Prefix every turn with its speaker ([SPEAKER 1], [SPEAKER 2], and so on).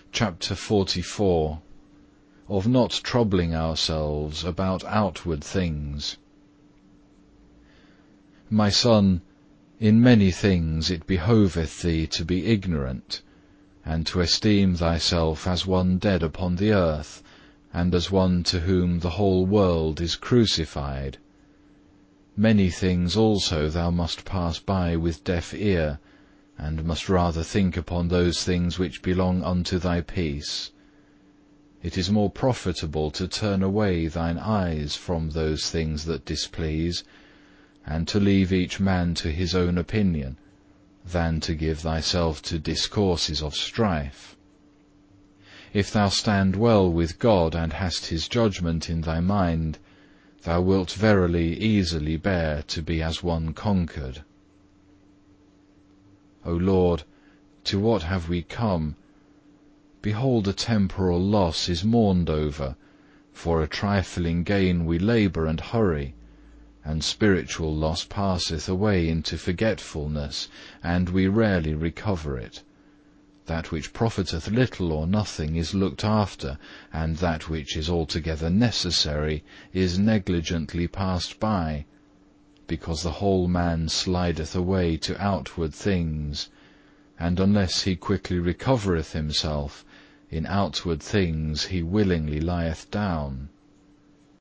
[SPEAKER 1] CHAPTER 44. Of not troubling ourselves about outward things. My son, in many things it behoveth thee to be ignorant, and to esteem thyself as one dead upon the earth, and as one to whom the whole world is crucified. Many things also thou must pass by with deaf ear, and must rather think upon those things which belong unto thy peace. It is more profitable to turn away thine eyes from those things that displease, and to leave each man to his own opinion, than to give thyself to discourses of strife. If thou stand well with God and hast his judgment in thy mind, thou wilt verily easily bear to be as one conquered. O Lord, to what have we come? Behold, a temporal loss is mourned over, for a trifling gain we labour and hurry, and spiritual loss passeth away into forgetfulness, and we rarely recover it. That which profiteth little or nothing is looked after, and that which is altogether necessary is negligently passed by, because the whole man slideth away to outward things, and unless he quickly recovereth himself, in outward things he willingly lieth down.